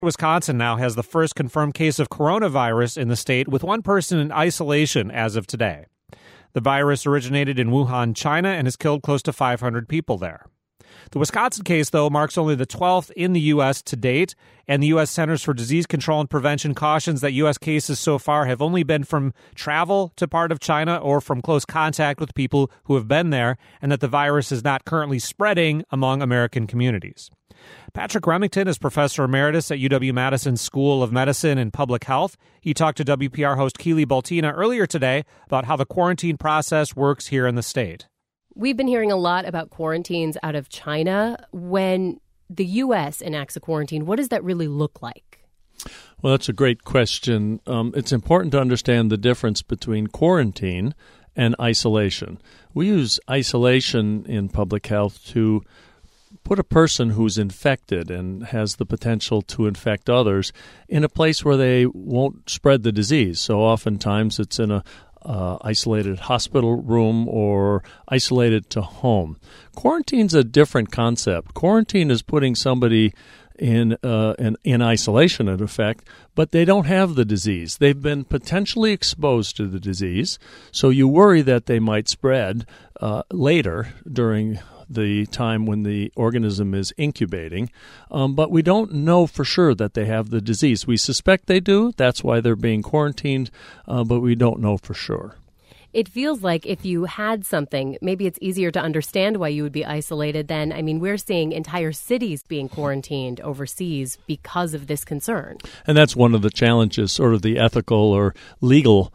Wisconsin now has the first confirmed case of coronavirus in the state, with one person in isolation as of today. The virus originated in Wuhan, China, and has killed close to 500 people there. The Wisconsin case, though, marks only the 12th in the U.S. to date, and the U.S. Centers for Disease Control and Prevention cautions that U.S. cases so far have only been from travel to part of China or from close contact with people who have been there, and that the virus is not currently spreading among American communities. Patrick Remington is professor emeritus at UW-Madison School of Medicine and Public Health. He talked to WPR host Keely Baltina earlier today about how the quarantine process works here in the state. We've been hearing a lot about quarantines out of China. When the U.S. enacts a quarantine, what does that really look like? Well, that's a great question. It's important to understand the difference between quarantine and isolation. We use isolation in public health to put a person who's infected and has the potential to infect others in a place where they won't spread the disease. So oftentimes it's in a isolated hospital room or isolated to home. Quarantine's a different concept. Quarantine is putting somebody in isolation, in effect, but they don't have the disease. They've been potentially exposed to the disease, so you worry that they might spread later during the time when the organism is incubating, but we don't know for sure that they have the disease. We suspect they do. That's why they're being quarantined, but we don't know for sure. It feels like if you had something, maybe it's easier to understand why you would be isolated then. I mean, we're seeing entire cities being quarantined overseas because of this concern. And that's one of the challenges, sort of the ethical or legal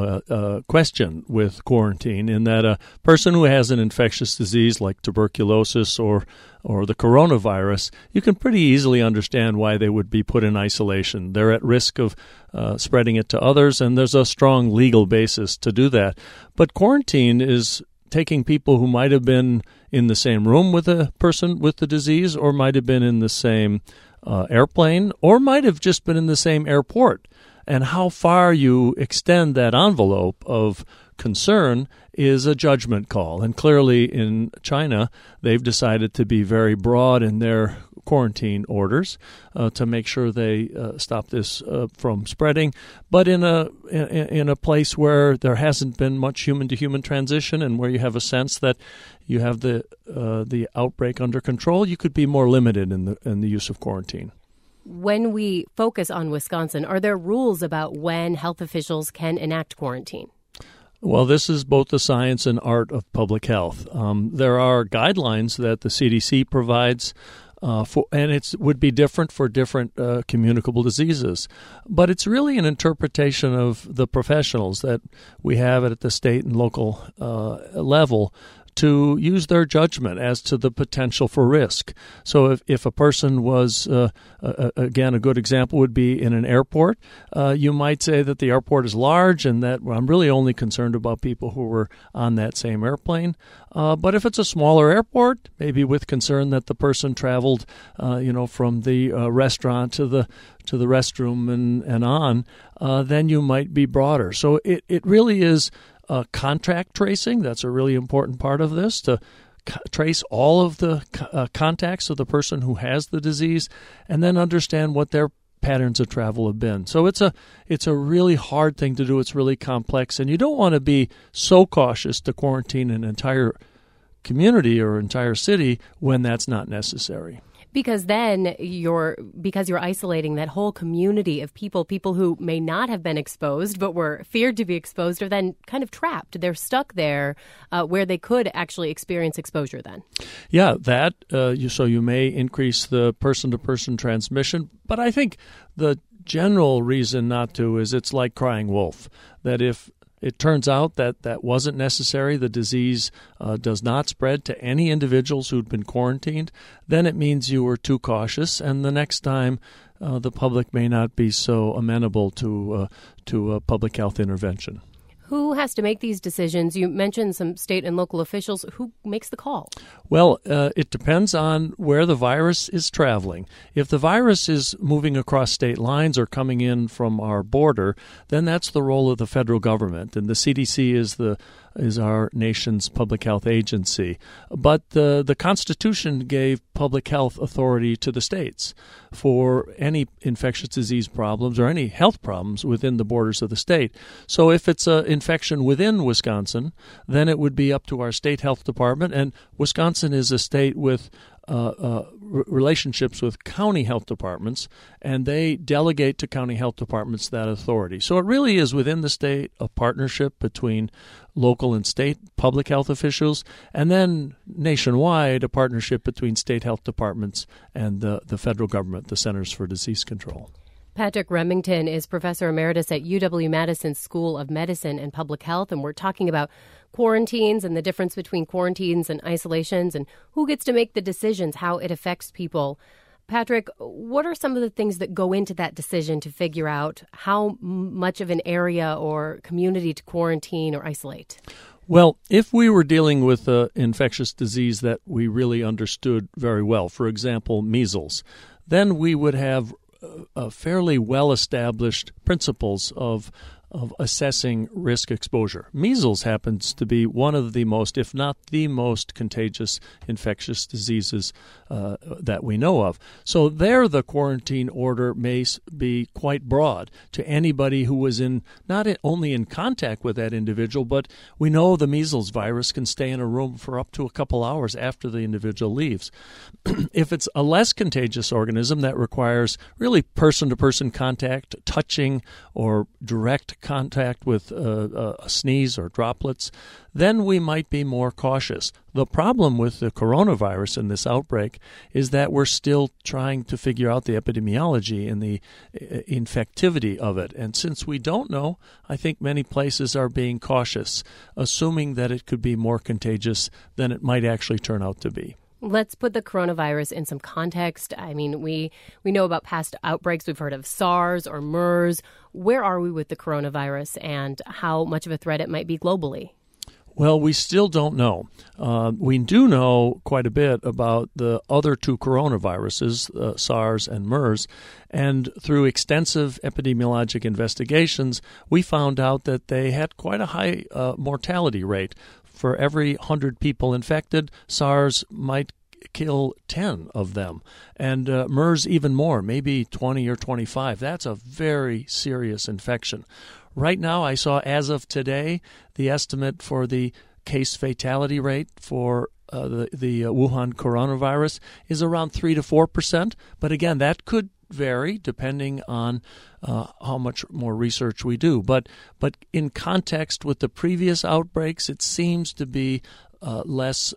question with quarantine, in that a person who has an infectious disease like tuberculosis or the coronavirus, you can pretty easily understand why they would be put in isolation. They're at risk of spreading it to others, and there's a strong legal basis to do that. But quarantine is taking people who might have been in the same room with a person with the disease, or might have been in the same airplane, or might have just been in the same airport. And how far you extend that envelope of concern is a judgment call. And clearly in China, they've decided to be very broad in their quarantine orders to make sure they stop this from spreading. But in a place where there hasn't been much human-to-human transition, and where you have a sense that you have the outbreak under control, you could be more limited in the use of quarantine. When we focus on Wisconsin, are there rules about when health officials can enact quarantine? Well, this is both the science and art of public health. There are guidelines that the CDC provides, and it would be different for different communicable diseases. But it's really an interpretation of the professionals that we have at the state and local level to use their judgment as to the potential for risk. So if a person was, again, a good example would be in an airport, you might say that the airport is large and that I'm really only concerned about people who were on that same airplane. But if it's a smaller airport, maybe with concern that the person traveled, from the restaurant to the restroom and on, then you might be broader. So it really is contact tracing. That's a really important part of this, to trace all of the contacts of the person who has the disease and then understand what their patterns of travel have been. So it's a really hard thing to do. It's really complex, and you don't want to be so cautious to quarantine an entire community or entire city when that's not necessary. Because then you're isolating that whole community of people who may not have been exposed but were feared to be exposed, are then kind of trapped. They're stuck there where they could actually experience exposure then. Yeah, that so you may increase the person-to-person transmission. But I think the general reason not to is it's like crying wolf, that if it turns out that wasn't necessary, the disease does not spread to any individuals who'd been quarantined, then it means you were too cautious, and the next time the public may not be so amenable to a public health intervention. Who has to make these decisions? You mentioned some state and local officials. Who makes the call? Well, it depends on where the virus is traveling. If the virus is moving across state lines or coming in from our border, then that's the role of the federal government. And the CDC is the is our nation's public health agency. But the Constitution gave public health authority to the states for any infectious disease problems or any health problems within the borders of the state. So if it's an infection within Wisconsin, then it would be up to our state health department. And Wisconsin is a state with relationships with county health departments, and they delegate to county health departments that authority. So it really is within the state a partnership between local and state public health officials, and then nationwide a partnership between state health departments and the federal government, the Centers for Disease Control. Patrick Remington is Professor Emeritus at UW-Madison School of Medicine and Public Health, and we're talking about quarantines and the difference between quarantines and isolations and who gets to make the decisions, how it affects people. Patrick, what are some of the things that go into that decision to figure out how much of an area or community to quarantine or isolate? Well, if we were dealing with an infectious disease that we really understood very well, for example, measles, then we would have fairly well-established principles of assessing risk exposure. Measles happens to be one of the most, if not the most, contagious infectious diseases that we know of. So there the quarantine order may be quite broad to anybody who was not only in contact with that individual, but we know the measles virus can stay in a room for up to a couple hours after the individual leaves. If it's a less contagious organism that requires really person-to-person contact, touching, or direct contact with a sneeze or droplets, then we might be more cautious. The problem with the coronavirus in this outbreak is that we're still trying to figure out the epidemiology and the infectivity of it. And since we don't know, I think many places are being cautious, assuming that it could be more contagious than it might actually turn out to be. Let's put the coronavirus in some context. I mean, we know about past outbreaks. We've heard of SARS or MERS. Where are we with the coronavirus and how much of a threat it might be globally? Well, we still don't know. We do know quite a bit about the other two coronaviruses, SARS and MERS, and through extensive epidemiologic investigations, we found out that they had quite a high mortality rate. For every 100 people infected, SARS might kill 10 of them, and MERS even more, maybe 20 or 25. That's a very serious infection. Right now, I saw, as of today, the estimate for the case fatality rate for the Wuhan coronavirus is around 3 to 4%. But again, that could vary depending on how much more research we do. But in context with the previous outbreaks, it seems to be less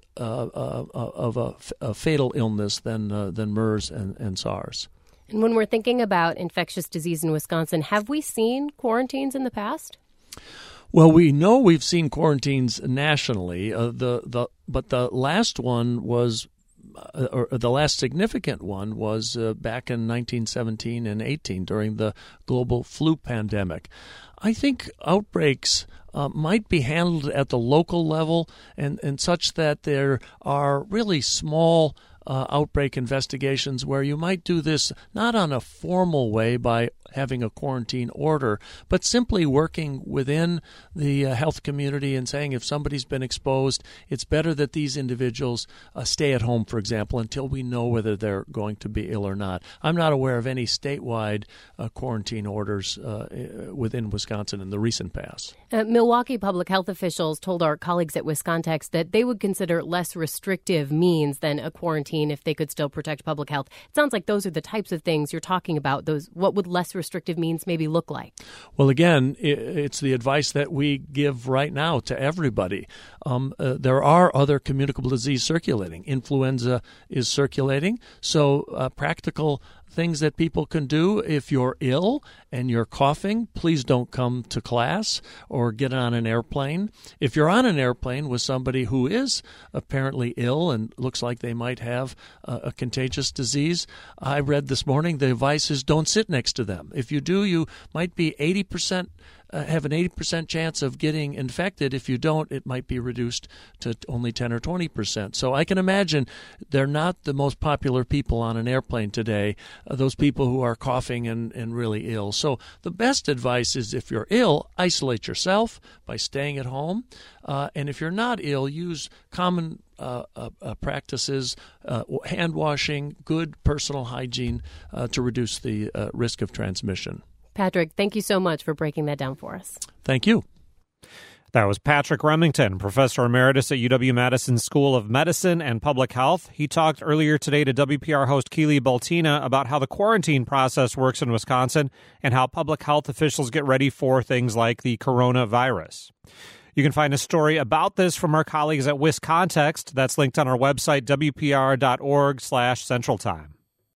of a fatal illness than MERS and SARS. And when we're thinking about infectious disease in Wisconsin, have we seen quarantines in the past? Well, we know we've seen quarantines nationally. But the last one was, or the last significant one was back in 1917 and 18 during the global flu pandemic. I think outbreaks might be handled at the local level and such that there are really small outbreak investigations where you might do this not on a formal way by having a quarantine order, but simply working within the health community and saying if somebody's been exposed, it's better that these individuals stay at home, for example, until we know whether they're going to be ill or not. I'm not aware of any statewide quarantine orders within Wisconsin in the recent past. Milwaukee public health officials told our colleagues at Wiscontex that they would consider less restrictive means than a quarantine if they could still protect public health. It sounds like those are the types of things you're talking about. What would less restrictive means maybe look like? Well, again, it's the advice that we give right now to everybody. There are other communicable disease circulating. Influenza is circulating, so practical things that people can do. If you're ill and you're coughing, please don't come to class or get on an airplane. If you're on an airplane with somebody who is apparently ill and looks like they might have a contagious disease, I read this morning the advice is don't sit next to them. If you do, you might be 80% have an 80% chance of getting infected. If you don't, it might be reduced to only 10 or 20%. So I can imagine they're not the most popular people on an airplane today, those people who are coughing and really ill. So the best advice is, if you're ill, isolate yourself by staying at home. And if you're not ill, use common practices, hand washing, good personal hygiene to reduce the risk of transmission. Patrick, thank you so much for breaking that down for us. Thank you. That was Patrick Remington, Professor Emeritus at UW-Madison School of Medicine and Public Health. He talked earlier today to WPR host Keely Baltina about how the quarantine process works in Wisconsin and how public health officials get ready for things like the coronavirus. You can find a story about this from our colleagues at WisContext. That's linked on our website, wpr.org/centraltime.